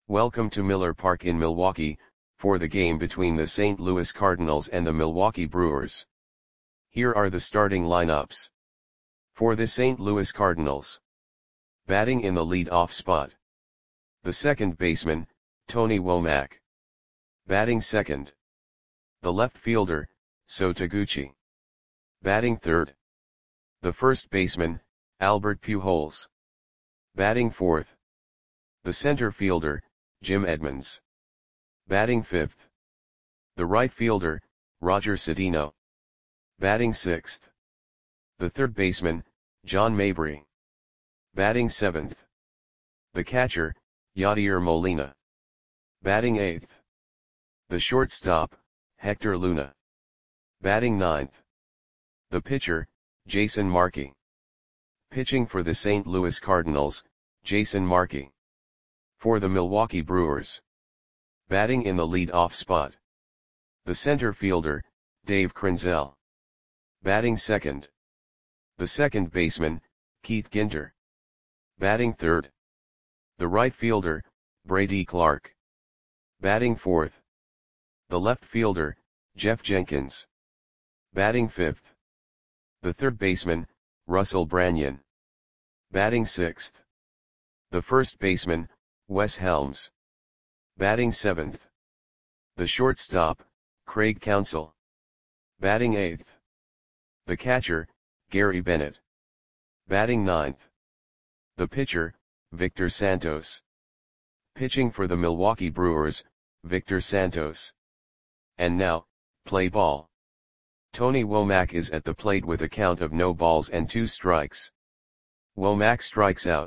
Welcome to Miller Park in Milwaukee, for the game between the St. Louis Cardinals and the Milwaukee Brewers. Here are the starting lineups. For the St. Louis Cardinals. Batting in the lead-off spot. The second baseman, Tony Womack. Batting second. The left fielder, Sho Taguchi. Batting third. The first baseman, Albert Pujols. Batting fourth. The center fielder, Jim Edmonds. Batting fifth. The right fielder, Roger Cedeno. Batting sixth. The third baseman, John Mabry. Batting seventh. The catcher, Yadier Molina. Batting eighth. The shortstop, Hector Luna. Batting ninth. The pitcher, Jason Markey. Pitching for the St. Louis Cardinals, Jason Markey. For the Milwaukee Brewers. Batting in the lead-off spot. The center fielder, Dave Krenzel. Batting second. The second baseman, Keith Ginter. Batting third. The right fielder, Brady Clark. Batting fourth. The left fielder, Jeff Jenkins. Batting fifth. The third baseman, Russell Branyan. Batting sixth. The first baseman, Wes Helms. Batting seventh. The shortstop, Craig Counsell. Batting eighth. The catcher, Gary Bennett. Batting ninth. The pitcher, Victor Santos. Pitching for the Milwaukee Brewers, Victor Santos. And now, play ball. Tony Womack is at the plate with a count of no balls and 2 strikes. Womack strikes out.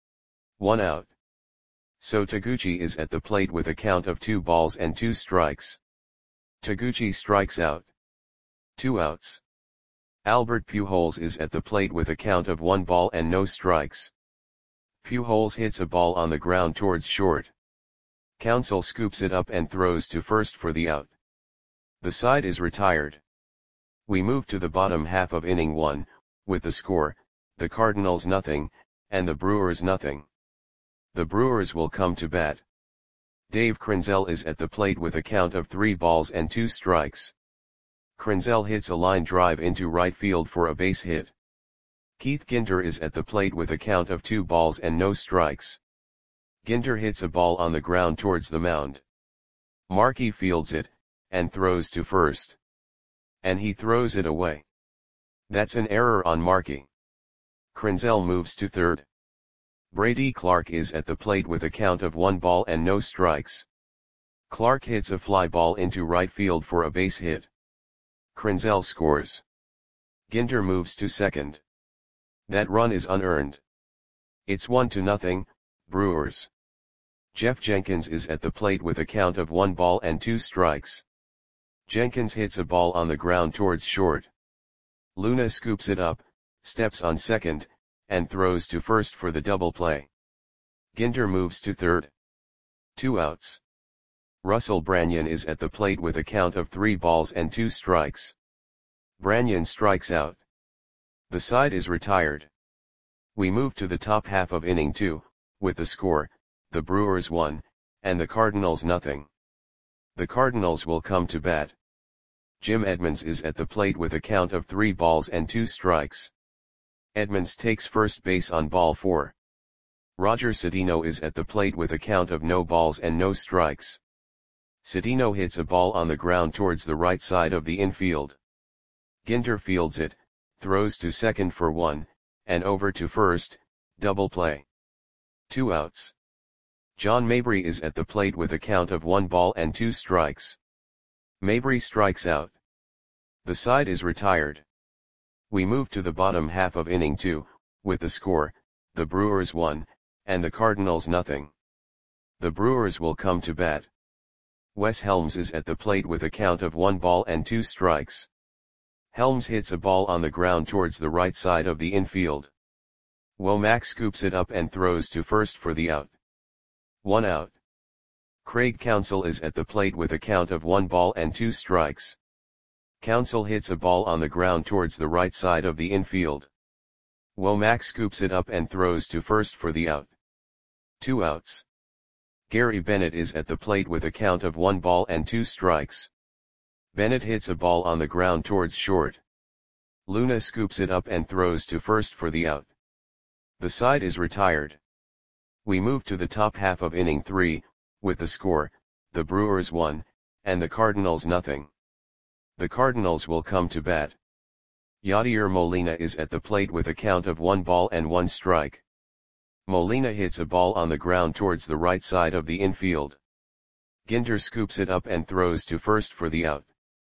1 out. Sho Taguchi is at the plate with a count of 2 balls and 2 strikes. Taguchi strikes out. 2 outs. Albert Pujols is at the plate with a count of 1 ball and no strikes. Pujols hits a ball on the ground towards short. Counsell scoops it up and throws to first for the out. The side is retired. We move to the bottom half of inning 1, with the score, the Cardinals nothing, and the Brewers nothing. The Brewers will come to bat. Dave Krenzel is at the plate with a count of 3 balls and 2 strikes. Krenzel hits a line drive into right field for a base hit. Keith Ginter is at the plate with a count of 2 balls and no strikes. Ginter hits a ball on the ground towards the mound. Markey fields it, and throws to first. And he throws it away. That's an error on Markey. Krenzel moves to third. Brady Clark is at the plate with a count of 1 ball and no strikes. Clark hits a fly ball into right field for a base hit. Krenzel scores. Ginter moves to second. That run is unearned. It's 1-0, Brewers. Jeff Jenkins is at the plate with a count of 1 ball and 2 strikes. Jenkins hits a ball on the ground towards short. Luna scoops it up, steps on second, and throws to first for the double play. Ginter moves to third. 2 outs. Russell Branyan is at the plate with a count of 3 balls and 2 strikes. Branyan strikes out. The side is retired. We move to the top half of inning 2, with the score, the Brewers 1, and the Cardinals nothing. The Cardinals will come to bat. Jim Edmonds is at the plate with a count of 3 balls and 2 strikes. Edmonds takes first base on ball 4. Roger Cedeno is at the plate with a count of no balls and no strikes. Cedeno hits a ball on the ground towards the right side of the infield. Ginter fields it, throws to second for 1, and over to first, double play. 2 outs. John Mabry is at the plate with a count of 1 ball and 2 strikes. Mabry strikes out. The side is retired. We move to the bottom half of inning 2, with the score, the Brewers 1, and the Cardinals nothing. The Brewers will come to bat. Wes Helms is at the plate with a count of 1 ball and 2 strikes. Helms hits a ball on the ground towards the right side of the infield. Womack scoops it up and throws to first for the out. 1 out. Craig Counsell is at the plate with a count of 1 ball and 2 strikes. Counsell hits a ball on the ground towards the right side of the infield. Womack scoops it up and throws to first for the out. 2 outs. Gary Bennett is at the plate with a count of 1 ball and 2 strikes. Bennett hits a ball on the ground towards short. Luna scoops it up and throws to first for the out. The side is retired. We move to the top half of inning 3, with the score, the Brewers 1, and the Cardinals nothing. The Cardinals will come to bat. Yadier Molina is at the plate with a count of 1 ball and 1 strike. Molina hits a ball on the ground towards the right side of the infield. Ginter scoops it up and throws to first for the out.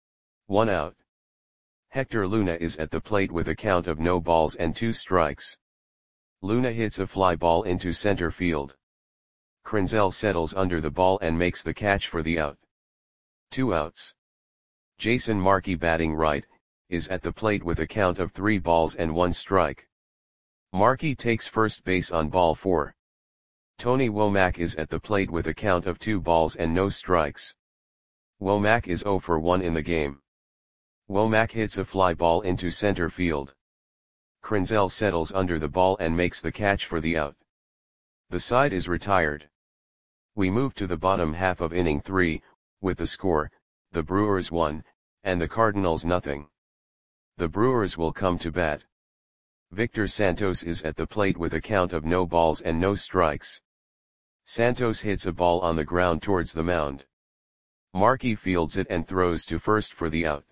1 out. Hector Luna is at the plate with a count of no balls and 2 strikes. Luna hits a fly ball into center field. Krenzel settles under the ball and makes the catch for the out. 2 outs. Jason Markey, batting right, is at the plate with a count of 3 balls and 1 strike. Markey takes first base on ball 4. Tony Womack is at the plate with a count of 2 balls and no strikes. Womack is 0 for 1 in the game. Womack hits a fly ball into center field. Krenzel settles under the ball and makes the catch for the out. The side is retired. We move to the bottom half of inning 3, with the score, the Brewers 1, and the Cardinals nothing. The Brewers will come to bat. Victor Santos is at the plate with a count of no balls and no strikes. Santos hits a ball on the ground towards the mound. Markey fields it and throws to first for the out.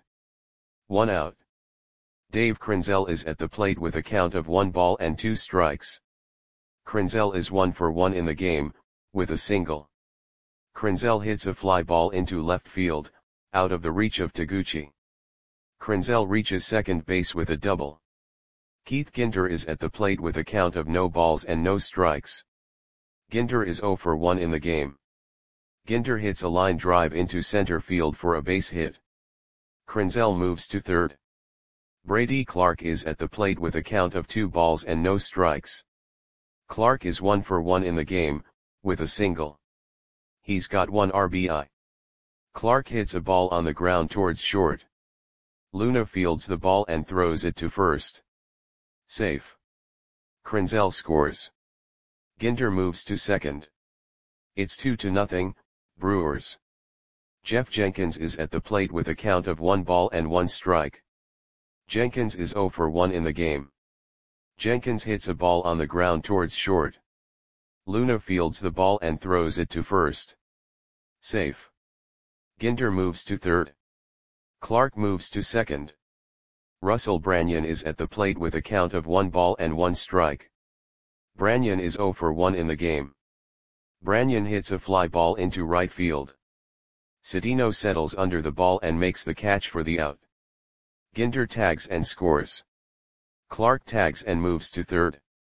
1 out. Dave Krenzel is at the plate with a count of 1 ball and 2 strikes. Krenzel is 1 for 1 in the game, with a single. Krenzel hits a fly ball into left field, out of the reach of Taguchi. Krenzel reaches second base with a double. Keith Ginter is at the plate with a count of no balls and no strikes. Ginter is 0 for 1 in the game. Ginter hits a line drive into center field for a base hit. Krenzel moves to third. Brady Clark is at the plate with a count of 2 balls and no strikes. Clark is 1 for 1 in the game, with a single. He's got 1 RBI. Clark hits a ball on the ground towards short. Luna fields the ball and throws it to first. Safe. Krenzel scores. Ginter moves to second. It's 2-0, Brewers. Jeff Jenkins is at the plate with a count of 1 ball and 1 strike. Jenkins is 0 for 1 in the game. Jenkins hits a ball on the ground towards short. Luna fields the ball and throws it to first. Safe. Ginter moves to third. Clark moves to second. Russell Branyan is at the plate with a count of 1 ball and 1 strike. Branyan is 0 for 1 in the game. Branyan hits a fly ball into right field. Cedeno settles under the ball and makes the catch for the out. Ginter tags and scores. Clark tags and moves to third.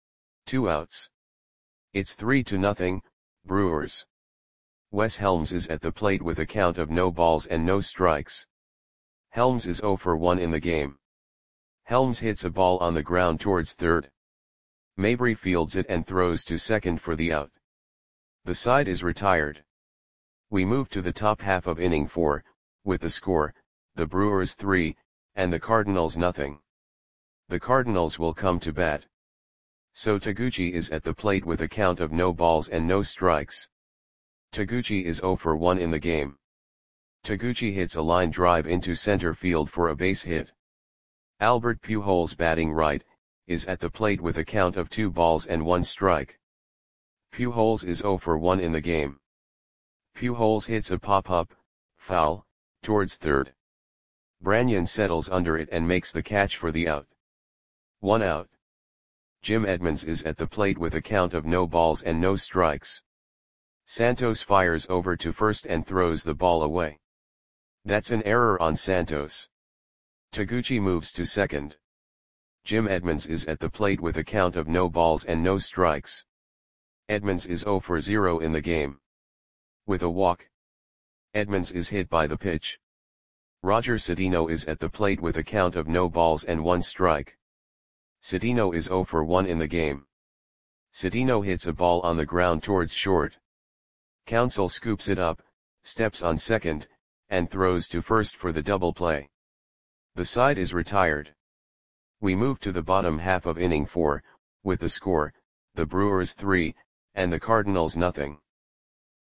2 outs. It's 3-0, Brewers. Wes Helms is at the plate with a count of no balls and no strikes. Helms is 0 for 1 in the game. Helms hits a ball on the ground towards third. Mabry fields it and throws to second for the out. The side is retired. We move to the top half of inning 4, with the score, the Brewers 3, and the Cardinals nothing. The Cardinals will come to bat. So Taguchi is at the plate with a count of no balls and no strikes. Taguchi is 0 for 1 in the game. Taguchi hits a line drive into center field for a base hit. Albert Pujols, batting right, is at the plate with a count of 2 balls and 1 strike. Pujols is 0 for 1 in the game. Pujols hits a pop-up, foul, towards third. Branyan settles under it and makes the catch for the out. 1 out. Jim Edmonds is at the plate with a count of no balls and no strikes. Santos fires over to first and throws the ball away. That's an error on Santos. Taguchi moves to second. Jim Edmonds is at the plate with a count of no balls and no strikes. Edmonds is 0 for 0 in the game. With a walk. Edmonds is hit by the pitch. Roger Cedeno is at the plate with a count of no balls and 1 strike. Cedeno is 0 for 1 in the game. Cedeno hits a ball on the ground towards short. Counsell scoops it up, steps on second, and throws to first for the double play. The side is retired. We move to the bottom half of inning 4, with the score, the Brewers 3, and the Cardinals nothing.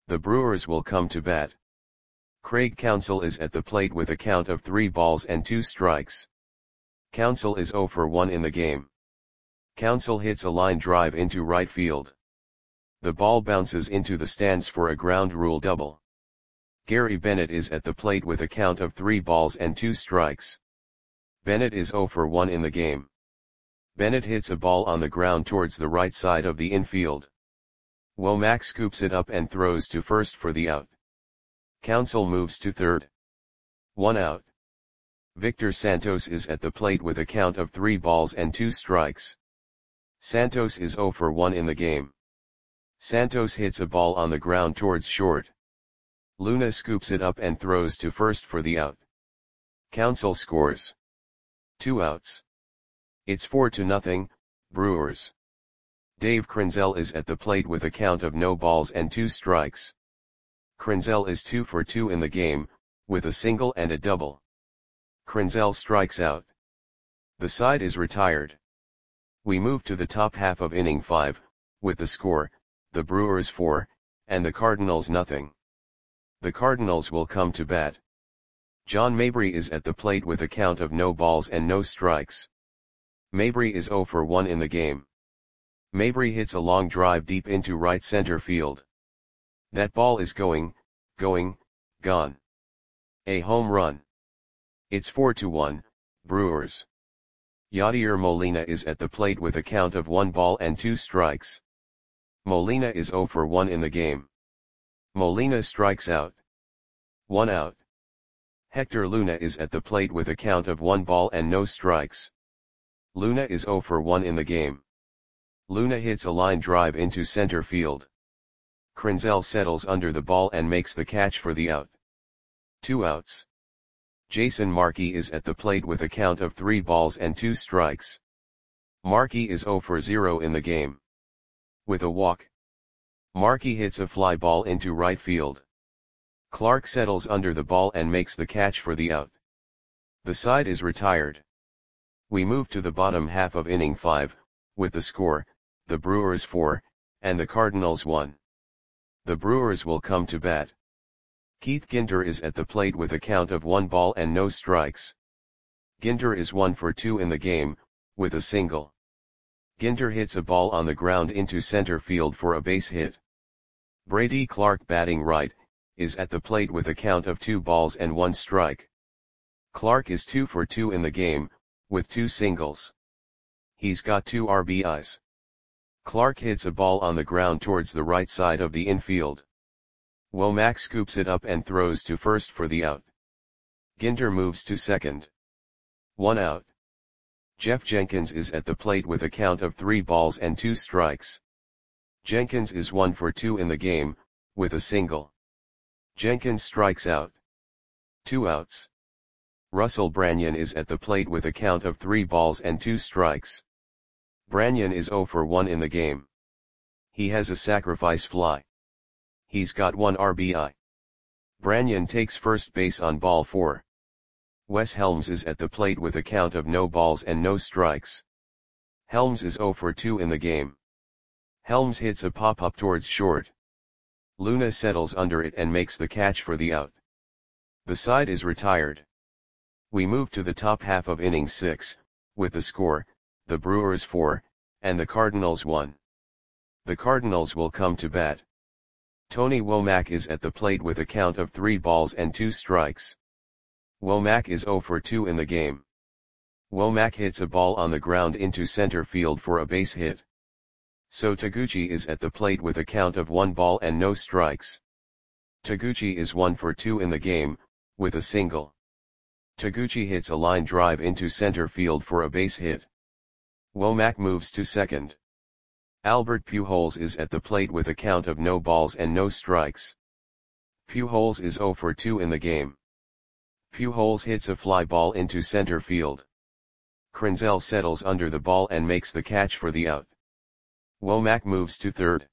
The Brewers will come to bat. Craig Counsell is at the plate with a count of 3 balls and 2 strikes. Counsell is 0 for 1 in the game. Counsell hits a line drive into right field. The ball bounces into the stands for a ground rule double. Gary Bennett is at the plate with a count of 3 balls and 2 strikes. Bennett is 0 for 1 in the game. Bennett hits a ball on the ground towards the right side of the infield. Womack scoops it up and throws to first for the out. Counsell moves to third. 1 out. Victor Santos is at the plate with a count of 3 balls and 2 strikes. Santos is 0 for 1 in the game. Santos hits a ball on the ground towards short. Luna scoops it up and throws to first for the out. Counsell scores. 2 outs. It's 4-0, Brewers. Dave Krenzel is at the plate with a count of no balls and 2 strikes. Krenzel is 2 for 2 in the game, with a single and a double. Krenzel strikes out. The side is retired. We move to the top half of inning 5, with the score, the Brewers 4, and the Cardinals nothing. The Cardinals will come to bat. John Mabry is at the plate with a count of no balls and no strikes. Mabry is 0 for 1 in the game. Mabry hits a long drive deep into right center field. That ball is gone. A home run. It's 4-1, Brewers. Yadier Molina is at the plate with a count of 1 ball and 2 strikes. Molina is 0 for 1 in the game. Molina strikes out. 1 out. Hector Luna is at the plate with a count of 1 ball and no strikes. Luna is 0 for 1 in the game. Luna hits a line drive into center field. Krenzel settles under the ball and makes the catch for the out. 2 outs. Jason Markey is at the plate with a count of 3 balls and 2 strikes. Markey is 0 for 0 in the game. With a walk. Markey hits a fly ball into right field. Clark settles under the ball and makes the catch for the out. The side is retired. We move to the bottom half of inning 5, with the score, the Brewers 4, and the Cardinals 1. The Brewers will come to bat. Keith Ginter is at the plate with a count of 1 ball and no strikes. Ginter is 1 for 2 in the game, with a single. Ginter hits a ball on the ground into center field for a base hit. Brady Clark, batting right, is at the plate with a count of 2 balls and 1 strike. Clark is 2 for 2 in the game, with 2 singles. He's got 2 RBIs. Clark hits a ball on the ground towards the right side of the infield. Womack scoops it up and throws to first for the out. Ginter moves to second. 1 out. Jeff Jenkins is at the plate with a count of 3 balls and 2 strikes. Jenkins is 1 for 2 in the game, with a single. Jenkins strikes out. 2 outs. Russell Branyan is at the plate with a count of 3 balls and 2 strikes. Branyan is 0 for 1 in the game. He has a sacrifice fly. He's got 1 RBI. Branyan takes first base on ball 4. Wes Helms is at the plate with a count of no balls and no strikes. Helms is 0 for 2 in the game. Helms hits a pop-up towards short. Luna settles under it and makes the catch for the out. The side is retired. We move to the top half of inning 6, with the score, the Brewers 4, and the Cardinals 1. The Cardinals will come to bat. Tony Womack is at the plate with a count of 3 balls and 2 strikes. Womack is 0 for 2 in the game. Womack hits a ball on the ground into center field for a base hit. So Taguchi is at the plate with a count of 1 ball and no strikes. Taguchi is 1 for 2 in the game, with a single. Taguchi hits a line drive into center field for a base hit. Womack moves to second. Albert Pujols is at the plate with a count of no balls and no strikes. Pujols is 0 for 2 in the game. Pujols hits a fly ball into center field. Krenzel settles under the ball and makes the catch for the out. Womack moves to third.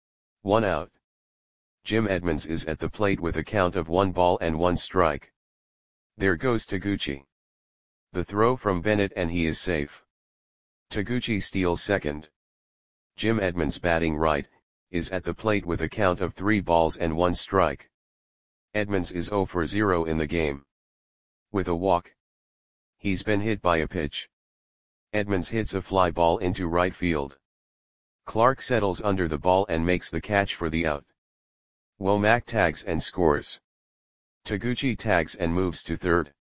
1 out. Jim Edmonds is at the plate with a count of 1 ball and 1 strike. There goes Taguchi. The throw from Bennett and he is safe. Taguchi steals second. Jim Edmonds, batting right, is at the plate with a count of 3 balls and 1 strike. Edmonds is 0 for 0 in the game. With a walk. He's been hit by a pitch. Edmonds hits a fly ball into right field. Clark settles under the ball and makes the catch for the out. Womack tags and scores. Taguchi tags and moves to third.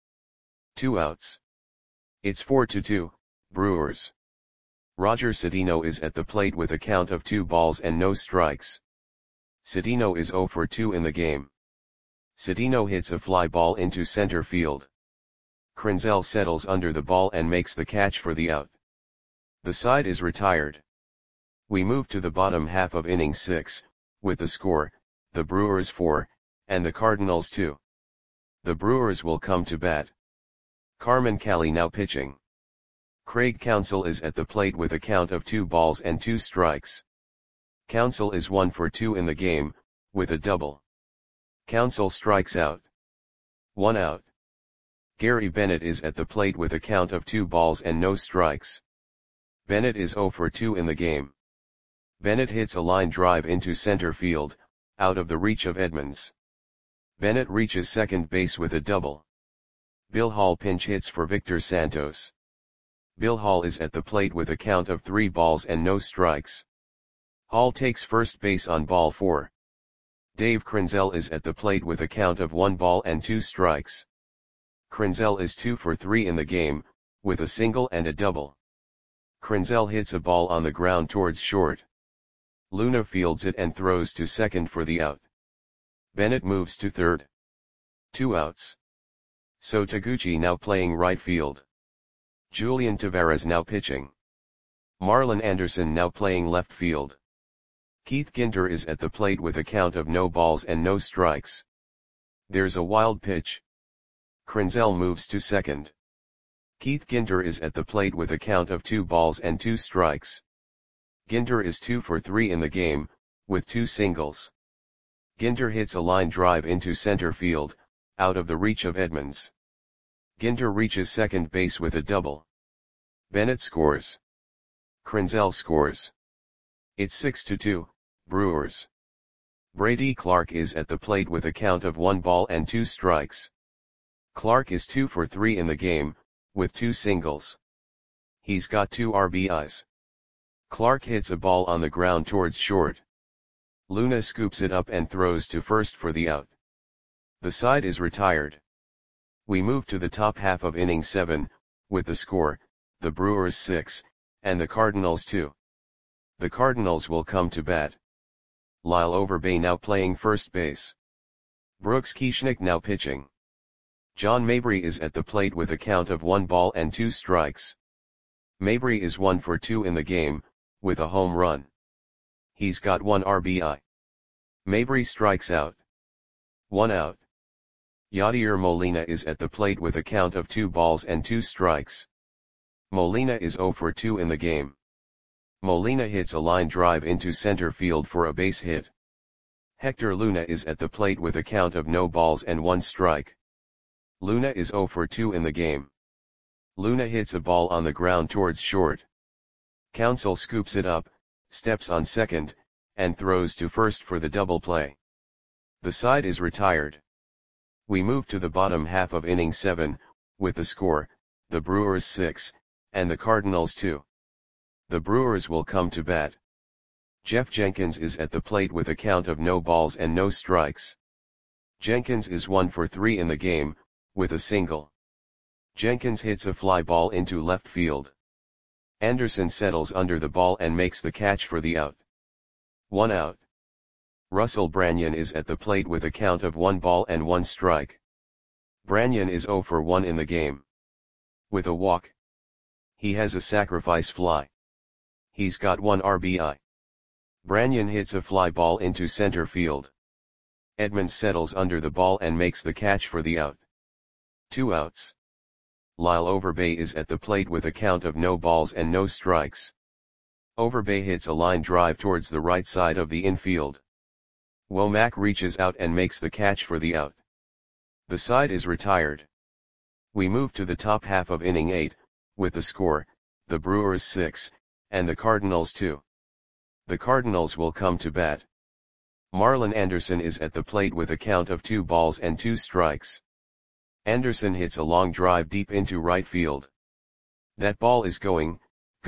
2 outs. It's 4-2, Brewers. Roger Cedeno is at the plate with a count of 2 balls and no strikes. Cedeno is 0 for 2 in the game. Cedeno hits a fly ball into center field. Krenzel settles under the ball and makes the catch for the out. The side is retired. We move to the bottom half of inning 6, with the score, the Brewers 4, and the Cardinals 2. The Brewers will come to bat. Carmen Cali now pitching. Craig Counsell is at the plate with a count of 2 balls and 2 strikes. Counsell is 1 for 2 in the game, with a double. Counsell strikes out. 1 out. Gary Bennett is at the plate with a count of 2 balls and no strikes. Bennett is 0 for 2 in the game. Bennett hits a line drive into center field, out of the reach of Edmonds. Bennett reaches second base with a double. Bill Hall pinch hits for Victor Santos. Bill Hall is at the plate with a count of 3 balls and no strikes. Hall takes first base on ball 4. Dave Krenzel is at the plate with a count of 1 ball and 2 strikes. Krenzel is 2 for 3 in the game, with a single and a double. Krenzel hits a ball on the ground towards short. Luna fields it and throws to second for the out. Bennett moves to third. 2 outs. So Taguchi now playing right field. Julian Taveras now pitching. Marlon Anderson now playing left field. Keith Ginter is at the plate with a count of no balls and no strikes. There's a wild pitch. Krenzel moves to second. Keith Ginter is at the plate with a count of 2 balls and 2 strikes. Ginter is 2 for 3 in the game, with 2 singles. Ginter hits a line drive into center field, out of the reach of Edmonds. Ginter reaches second base with a double. Bennett scores. Krenzel scores. It's 6-2, Brewers. Brady Clark is at the plate with a count of 1 ball and 2 strikes. Clark is 2 for 3 in the game, with 2 singles. He's got 2 RBIs. Clark hits a ball on the ground towards short. Luna scoops it up and throws to first for the out. The side is retired. We move to the top half of inning 7, with the score, the Brewers 6, and the Cardinals 2. The Cardinals will come to bat. Lyle Overbay now playing first base. Brooks Kieschnick now pitching. John Mabry is at the plate with a count of 1 ball and 2 strikes. Mabry is 1 for 2 in the game, with a home run. He's got 1 RBI. Mabry strikes out. 1 out. Yadier Molina is at the plate with a count of 2 balls and 2 strikes. Molina is 0 for 2 in the game. Molina hits a line drive into center field for a base hit. Hector Luna is at the plate with a count of no balls and 1 strike. Luna is 0 for 2 in the game. Luna hits a ball on the ground towards short. Counsell scoops it up, steps on second, and throws to first for the double play. The side is retired. We move to the bottom half of inning 7, with the score, the Brewers 6, and the Cardinals 2. The Brewers will come to bat. Jeff Jenkins is at the plate with a count of no balls and no strikes. Jenkins is 1 for 3 in the game, with a single. Jenkins hits a fly ball into left field. Anderson settles under the ball and makes the catch for the out. 1 out. Russell Branyan is at the plate with a count of 1 ball and 1 strike. Branyan is 0 for 1 in the game. With a walk. He has a sacrifice fly. He's got 1 RBI. Branyan hits a fly ball into center field. Edmonds settles under the ball and makes the catch for the out. 2 outs. Lyle Overbay is at the plate with a count of no balls and no strikes. Overbay hits a line drive towards the right side of the infield. Womack reaches out and makes the catch for the out. The side is retired. We move to the top half of inning 8, with the score, the Brewers 6, and the Cardinals 2. The Cardinals will come to bat. Marlon Anderson is at the plate with a count of 2 balls and 2 strikes. Anderson hits a long drive deep into right field. That ball is gone.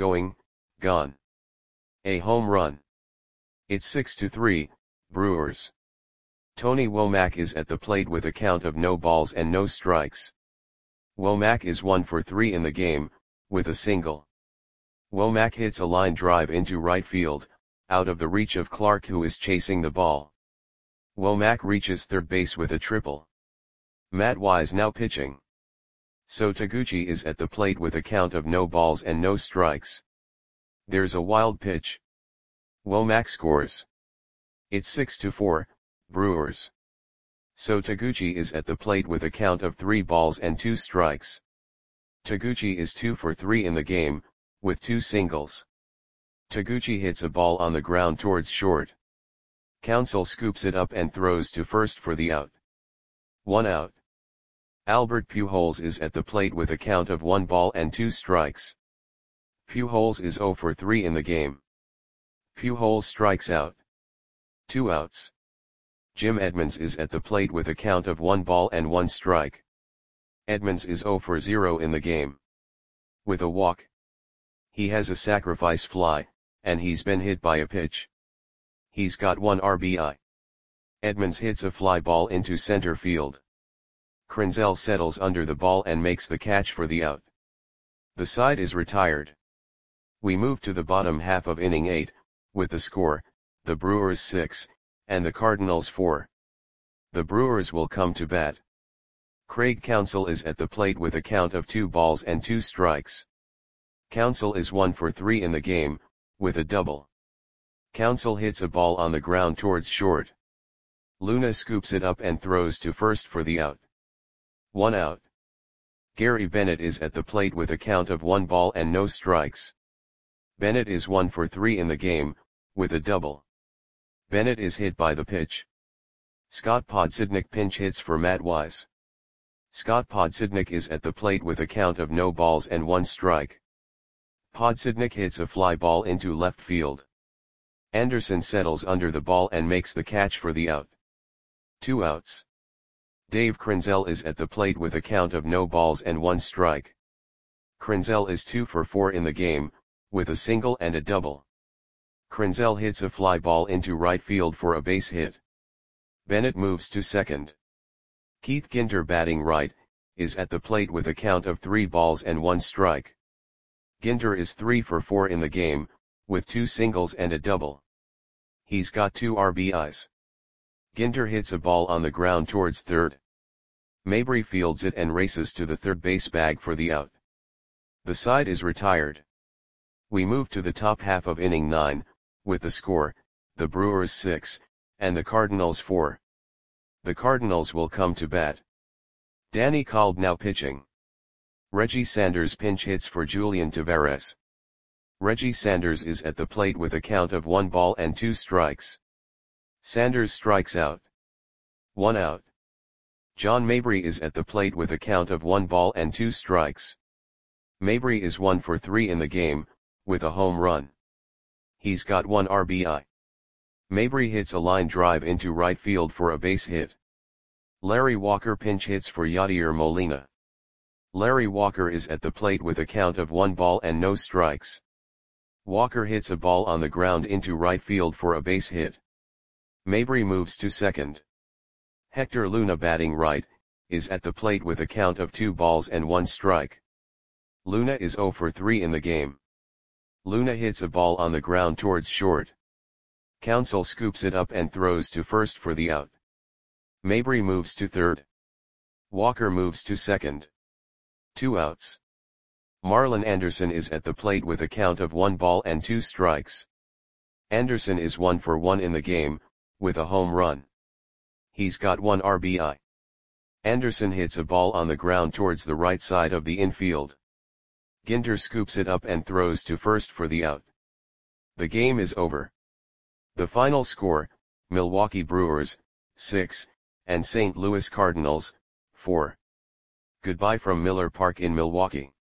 A home run. It's 6-3, Brewers. Tony Womack is at the plate with a count of no balls and no strikes. Womack is 1 for 3 in the game, with a single. Womack hits a line drive into right field, out of the reach of Clark, who is chasing the ball. Womack reaches third base with a triple. Matt Wise now pitching. So Taguchi is at the plate with a count of no balls and no strikes. There's a wild pitch. Womack scores. It's 6-4, Brewers. So Taguchi is at the plate with a count of 3 balls and 2 strikes. Taguchi is 2 for 3 in the game, with 2 singles. Taguchi hits a ball on the ground towards short. Counsell scoops it up and throws to first for the out. 1 out. Albert Pujols is at the plate with a count of 1 ball and 2 strikes. Pujols is 0 for 3 in the game. Pujols strikes out. 2 outs. Jim Edmonds is at the plate with a count of 1 ball and 1 strike. Edmonds is 0 for 0 in the game. With a walk. He has a sacrifice fly, and he's been hit by a pitch. He's got 1 RBI. Edmonds hits a fly ball into center field. Krenzel settles under the ball and makes the catch for the out. The side is retired. We move to the bottom half of inning 8, with the score, the Brewers 6, and the Cardinals 4. The Brewers will come to bat. Craig Counsell is at the plate with a count of 2 balls and 2 strikes. Counsell is 1 for 3 in the game, with a double. Counsell hits a ball on the ground towards short. Luna scoops it up and throws to first for the out. 1 out. Gary Bennett is at the plate with a count of 1 ball and no strikes. Bennett is 1 for 3 in the game, with a double. Bennett is hit by the pitch. Scott Podsednik pinch hits for Matt Wise. Scott Podsednik is at the plate with a count of no balls and 1 strike. Podsednik hits a fly ball into left field. Anderson settles under the ball and makes the catch for the out. 2 outs. Dave Krenzel is at the plate with a count of no balls and 1 strike. Krenzel is 2 for 4 in the game, with a single and a double. Krenzel hits a fly ball into right field for a base hit. Bennett moves to second. Keith Ginter, batting right, is at the plate with a count of 3 balls and 1 strike. Ginter is 3 for 4 in the game, with 2 singles and a double. He's got 2 RBIs. Ginter hits a ball on the ground towards third. Mabry fields it and races to the third base bag for the out. The side is retired. We move to the top half of inning 9, with the score, the Brewers 6, and the Cardinals 4. The Cardinals will come to bat. Danny Kolb now pitching. Reggie Sanders pinch hits for Julian Taveras. Reggie Sanders is at the plate with a count of 1 ball and 2 strikes. Sanders strikes out. 1 out. John Mabry is at the plate with a count of 1 ball and 2 strikes. Mabry is 1 for 3 in the game, with a home run. He's got 1 RBI. Mabry hits a line drive into right field for a base hit. Larry Walker pinch hits for Yadier Molina. Larry Walker is at the plate with a count of 1 ball and no strikes. Walker hits a ball on the ground into right field for a base hit. Mabry moves to second. Hector Luna, batting right, is at the plate with a count of 2 balls and 1 strike. Luna is 0 for 3 in the game. Luna hits a ball on the ground towards short. Counsell scoops it up and throws to first for the out. Mabry moves to third. Walker moves to second. 2 outs. Marlon Anderson is at the plate with a count of 1 ball and 2 strikes. Anderson is 1 for 1 in the game, with a home run. He's got 1 RBI. Anderson hits a ball on the ground towards the right side of the infield. Ginter scoops it up and throws to first for the out. The game is over. The final score, Milwaukee Brewers, 6, and St. Louis Cardinals, 4. Goodbye from Miller Park in Milwaukee.